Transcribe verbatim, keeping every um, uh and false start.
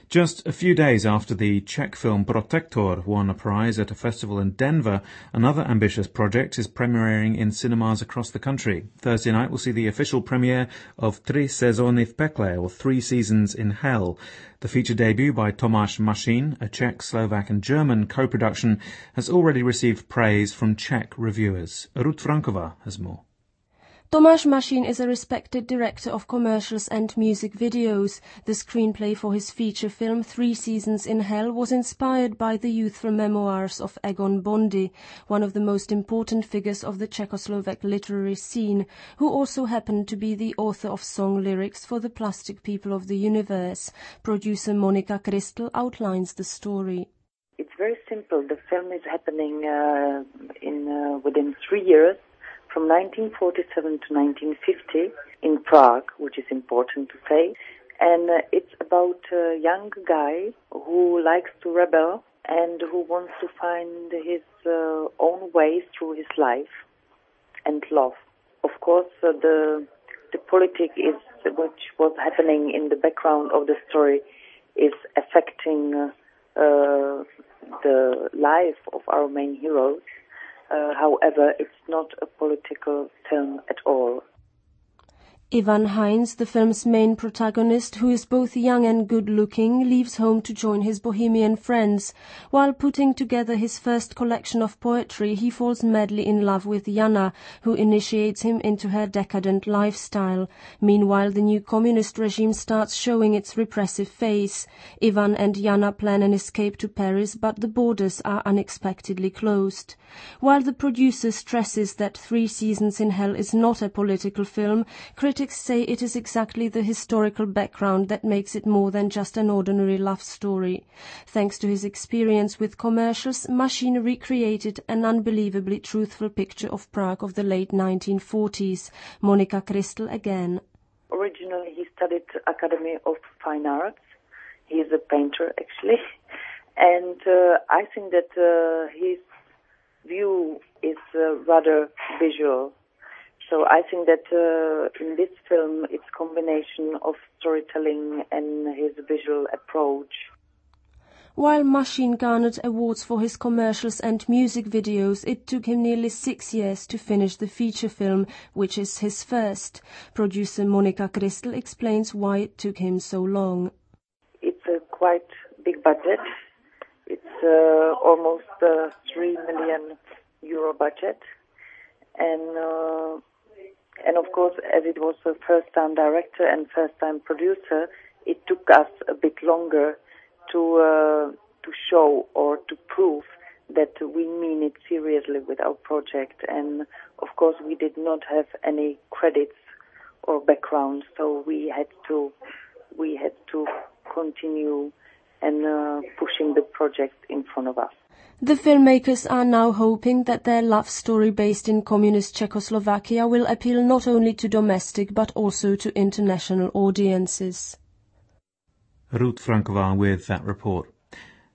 Just a few days after the Czech film Protector won a prize at a festival in Denver, another ambitious project is premiering in cinemas across the country. Thursday night will see the official premiere of Tři sezóny v pekle, or Three Seasons in Hell. The feature debut by Tomáš Mašín, a Czech, Slovak and German co-production, has already received praise from Czech reviewers. Ruth Franková has more. Tomáš Mašín is a respected director of commercials and music videos. The screenplay for his feature film Three Seasons in Hell was inspired by the youthful memoirs of Egon Bondy, one of the most important figures of the Czechoslovak literary scene, who also happened to be the author of song lyrics for the Plastic People of the Universe. Producer Monika Kristl outlines the story. It's very simple. The film is happening uh, in uh, within three years. From nineteen forty-seven to nineteen fifty in Prague, which is important to say. And uh, it's about a young guy who likes to rebel and who wants to find his uh, own way through his life and love. Of course, uh, the the politic is, which was happening in the background of the story, is affecting uh, uh, the life of our main heroes. Uh, however, it's not a political film at all. Ivan Heinz, the film's main protagonist, who is both young and good-looking, leaves home to join his bohemian friends. While putting together his first collection of poetry, he falls madly in love with Jana, who initiates him into her decadent lifestyle. Meanwhile, the new communist regime starts showing its repressive face. Ivan and Jana plan an escape to Paris, but the borders are unexpectedly closed. While the producer stresses that Three Seasons in Hell is not a political film, critics say it is exactly the historical background that makes it more than just an ordinary love story. Thanks to his experience with commercials, Mašín recreated an unbelievably truthful picture of Prague of the late nineteen forties. Monika Kristl again. Originally he studied Academy of Fine Arts. He is a painter actually. And uh, I think that uh, his view is uh, rather visual. So I think that uh, in this film it's a combination of storytelling and his visual approach. While Mašín garnered awards for his commercials and music videos, it took him nearly six years to finish the feature film, which is his first. Producer Monika Kristl explains why it took him so long. It's a quite big budget. It's uh, almost a three million euro budget. And uh, And of course, as it was a first-time director and first-time producer, it took us a bit longer to uh, to show or to prove that we mean it seriously with our project. And of course, we did not have any credits or background, so we had to we had to continue and uh, pushing the project in front of us. The filmmakers are now hoping that their love story based in communist Czechoslovakia will appeal not only to domestic but also to international audiences. Ruth Franková with that report.